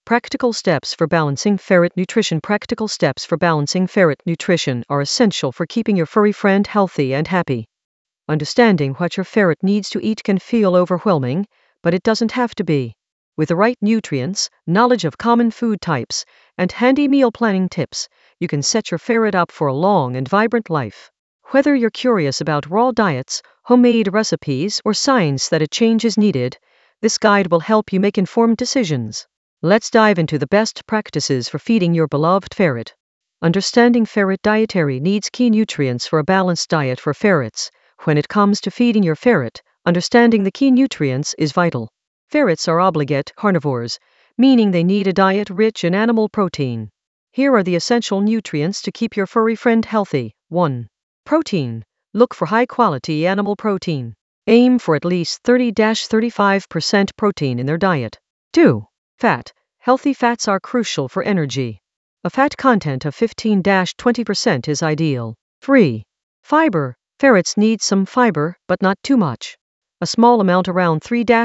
Practical steps for balancing ferret nutrition. Practical steps for balancing ferret nutrition are essential for keeping your furry friend healthy and happy. Understanding what your ferret needs to eat can feel overwhelming, but it doesn't have to be. With the right nutrients, knowledge of common food types, and handy meal planning tips, you can set your ferret up for a long and vibrant life. Whether you're curious about raw diets, homemade recipes, or signs that a change is needed, this guide will help you make informed decisions. Let's dive into the best practices for feeding your beloved ferret. Understanding ferret dietary needs. Key nutrients for a balanced diet for ferrets. When it comes to feeding your ferret, understanding the key nutrients is vital. Ferrets are obligate carnivores, meaning they need a diet rich in animal protein. Here are the essential nutrients to keep your furry friend healthy. 1. Protein. Look for high-quality animal protein. Aim for at least 30-35% protein in their diet. 2. Fat. Healthy fats are crucial for energy. A fat content of 15-20% is ideal. 3. Fiber. Ferrets need some fiber, but not too much. A small amount around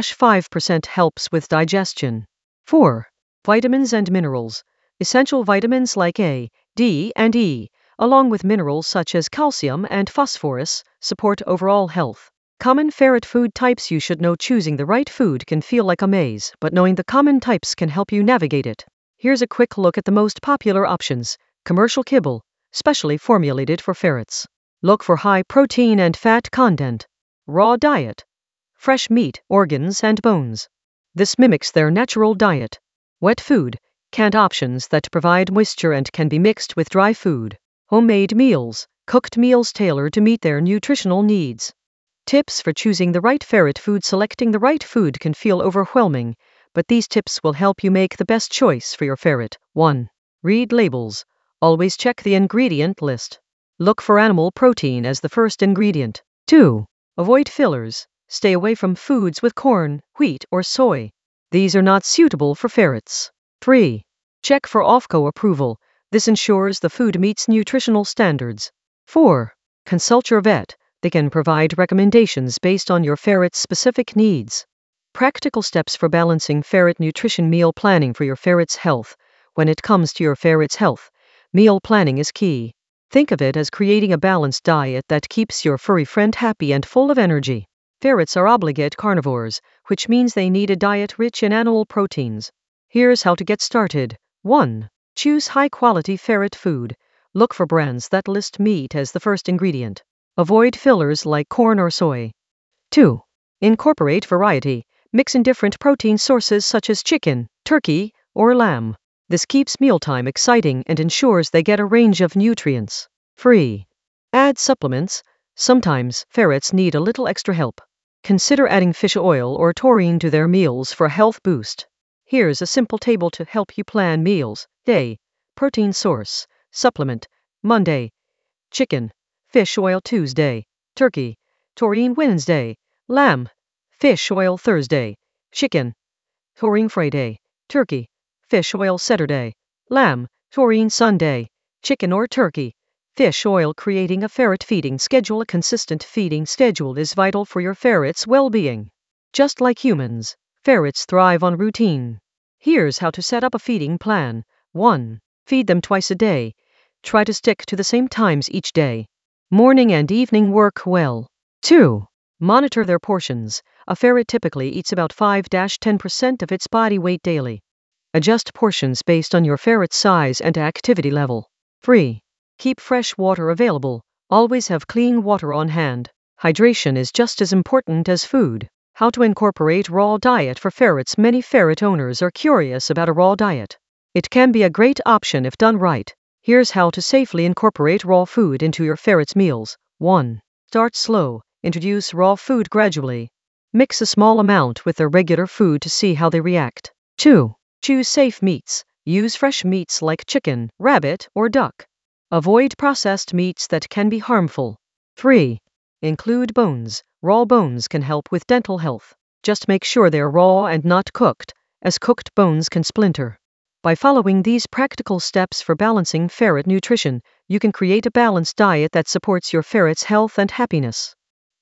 3-5% helps with digestion. 4. Vitamins and minerals. Essential vitamins like A, D, and E, along with minerals such as calcium and phosphorus, support overall health. Common ferret food types. You should know choosing the right food can feel like a maze, but knowing the common types can help you navigate it. Here's a quick look at the most popular options. Commercial kibble, specially formulated for ferrets. Look for high protein and fat content. Raw diet. Fresh meat, organs, and bones. This mimics their natural diet. Wet food. Canned options that provide moisture and can be mixed with dry food. Homemade meals. Cooked meals tailored to meet their nutritional needs. Tips for choosing the right ferret food. Selecting the right food can feel overwhelming, but these tips will help you make the best choice for your ferret. 1. Read labels. Always check the ingredient list. Look for animal protein as the first ingredient. 2. Avoid fillers. Stay away from foods with corn, wheat, or soy. These are not suitable for ferrets. 3. Check for OFCO approval. This ensures the food meets nutritional standards. 4. Consult your vet. They can provide recommendations based on your ferret's specific needs. Practical steps for balancing ferret nutrition. Meal planning for your ferret's health. When it comes to your ferret's health, meal planning is key. Think of it as creating a balanced diet that keeps your furry friend happy and full of energy. Ferrets are obligate carnivores, which means they need a diet rich in animal proteins. Here's how to get started. 1. Choose high-quality ferret food. Look for brands that list meat as the first ingredient. Avoid fillers like corn or soy. 2. Incorporate variety. Mix in different protein sources such as chicken, turkey, or lamb. This keeps mealtime exciting and ensures they get a range of nutrients. 3. Add supplements. Sometimes ferrets need a little extra help. Consider adding fish oil or taurine to their meals for a health boost. Here's a simple table to help you plan meals. Day. Protein source. Supplement. Monday. Chicken. Fish oil Tuesday. Turkey. Taurine Wednesday. Lamb. Fish oil Thursday. Chicken. Taurine Friday. Turkey. Fish oil Saturday. Lamb. Taurine Sunday. Chicken or turkey. Fish oil. Creating a ferret feeding schedule. A consistent feeding schedule is vital for your ferret's well-being. Just like humans, ferrets thrive on routine. Here's how to set up a feeding plan. 1. Feed them twice a day. Try to stick to the same times each day. Morning and evening work well. 2. Monitor their portions. A ferret typically eats about 5-10% of its body weight daily. Adjust portions based on your ferret's size and activity level. 3. Keep fresh water available. Always have clean water on hand. Hydration is just as important as food. How to incorporate raw diet for ferrets. Many ferret owners are curious about a raw diet. It can be a great option if done right. Here's how to safely incorporate raw food into your ferret's meals. 1. Start slow. Introduce raw food gradually. Mix a small amount with their regular food to see how they react. 2. Choose safe meats. Use fresh meats like chicken, rabbit, or duck. Avoid processed meats that can be harmful. 3. Include bones. Raw bones can help with dental health. Just make sure they are raw and not cooked, as cooked bones can splinter. By following these practical steps for balancing ferret nutrition, you can create a balanced diet that supports your ferret's health and happiness.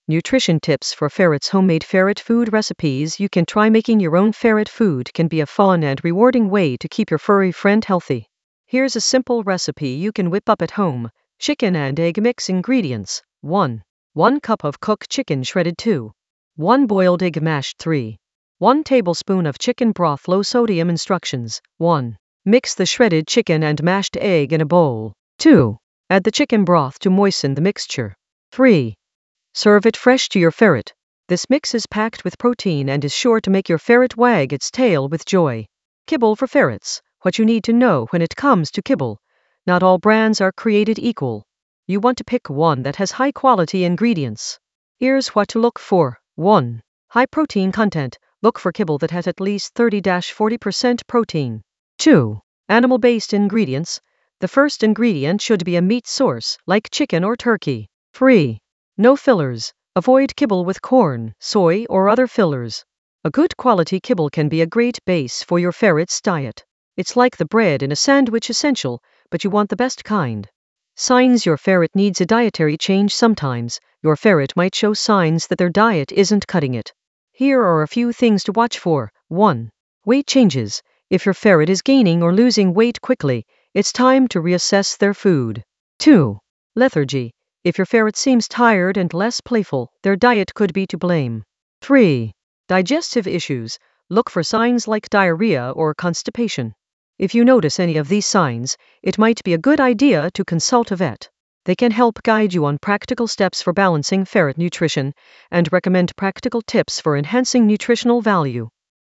Nutrition tips for ferrets. Homemade ferret food recipes. You can try making your own ferret food. Can be a fun and rewarding way to keep your furry friend healthy. Here's a simple recipe you can whip up at home. Chicken and egg mix. Ingredients: 1 cup of cooked chicken shredded. 2 1 boiled egg mashed. 3 1 tablespoon of chicken broth. Low sodium. Instructions: 1 mix the shredded chicken and mashed egg in a bowl. 2 add the chicken broth to moisten the mixture. 3 serve it fresh to your ferret. This mix is packed with protein and is sure to make your ferret wag its tail with joy. Kibble for ferrets. What you need to know when it comes to kibble: not all brands are created equal. You want to pick one that has high quality ingredients. Here's what to look for. 1 high protein content. Look for kibble that has at least 30-40% protein. 2 animal-based ingredients. The first ingredient should be a meat source, like chicken or turkey. 3 no fillers. Avoid kibble with corn, soy, or other fillers. A good quality kibble can be a great base for your ferret's diet. It's like the bread in a sandwich, essential, but you want the best kind. Signs your ferret needs a dietary change. Sometimes your ferret might show signs that their diet isn't cutting it. Here are a few things to watch for. 1 weight changes. If your ferret is gaining or losing weight quickly, it's time to reassess their food. 2 lethargy. If your ferret seems tired and less playful, their diet could be to blame. 3 digestive issues. Look for signs like diarrhea or constipation. If you notice any of these signs, it might be a good idea to consult a vet. They can help guide you on practical steps for balancing ferret nutrition and recommend practical tips for enhancing nutritional value.